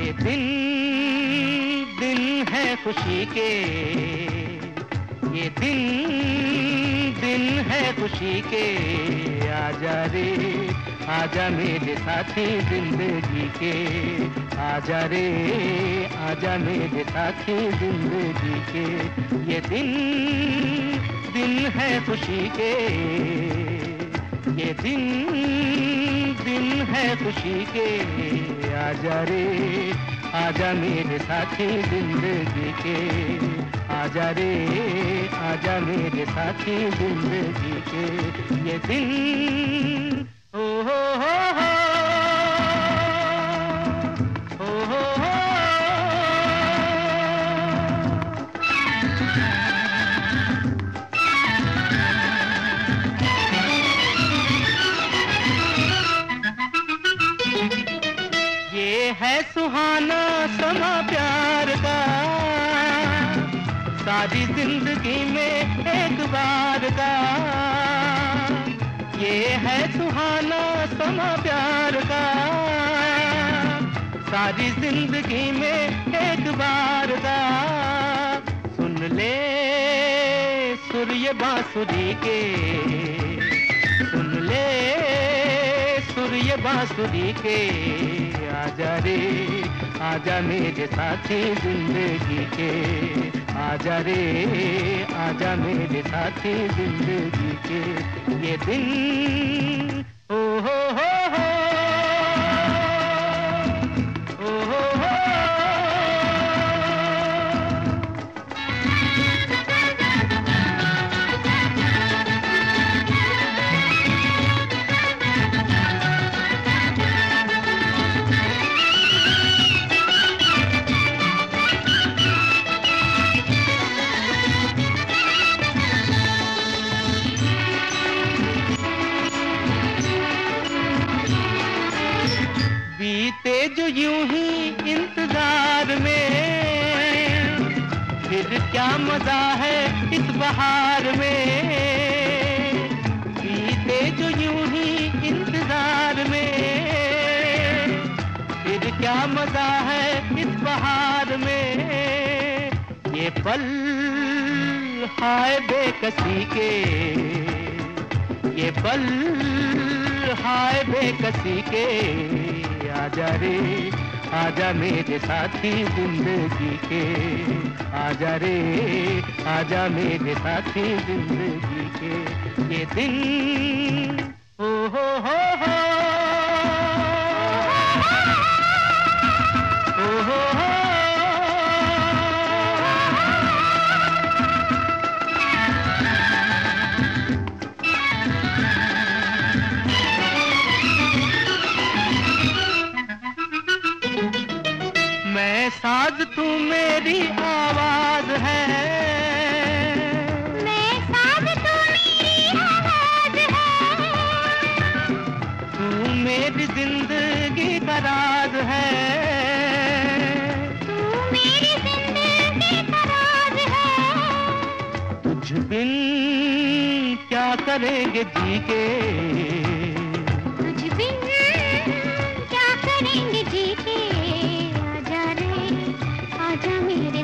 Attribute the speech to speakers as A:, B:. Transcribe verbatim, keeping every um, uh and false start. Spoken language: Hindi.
A: ये दिन दिन है खुशी के, ये दिन दिन है खुशी के। आजा रे आजा मेरे साथी जिंदगी के, आजा रे आजा मेरे साथी जिंदगी के। ये दिन दिन है खुशी के, ये दिन दिन है खुशी के। आजा रे आजा मेरे साथी जिंदगी के, आजा रे आजा मेरे साथी जिंदगी के। ये दिन ओ हो हो हो ओ हो हो। ये है सुहाना समा प्यार का, सारी जिंदगी में एक बार का। ये है सुहाना समा प्यार का, सारी जिंदगी में एक बार का। सुन ले सुर ये बांसुरी के, सुन ले सुर ये बांसुरी के। आजा रे आजा मेरे साथी जिंदगी के, आजा रे आजा मेरे साथी जिंदगी के। ये दिन ओ हो हो हो ओ हो हो। बीते जो यूं ही इंतजार में, फिर क्या मजा है इस बहार में। बीते जो यूं ही इंतजार में, फिर क्या मजा है इस बहार में। ये पल हाय बेकसी के, ये पल हाय बेकसी के। आजा रे आजा मेरे साथी जिंदगी के, आजा रे आजा मेरे साथी जिंदगी के। ये दिन ओ हो हो हो ओ हो हो। मैं साज तू मेरी आवाज है,
B: मैं साज तू मेरी आवाज है।
A: तू मेरी जिंदगी का राज है,
B: तू मेरी जिंदगी का राज है।
A: तुझ बिन क्या करेंगे जी के,
B: तुझ बिन क्या करेंगे जी के। आजा रे आजा मेरे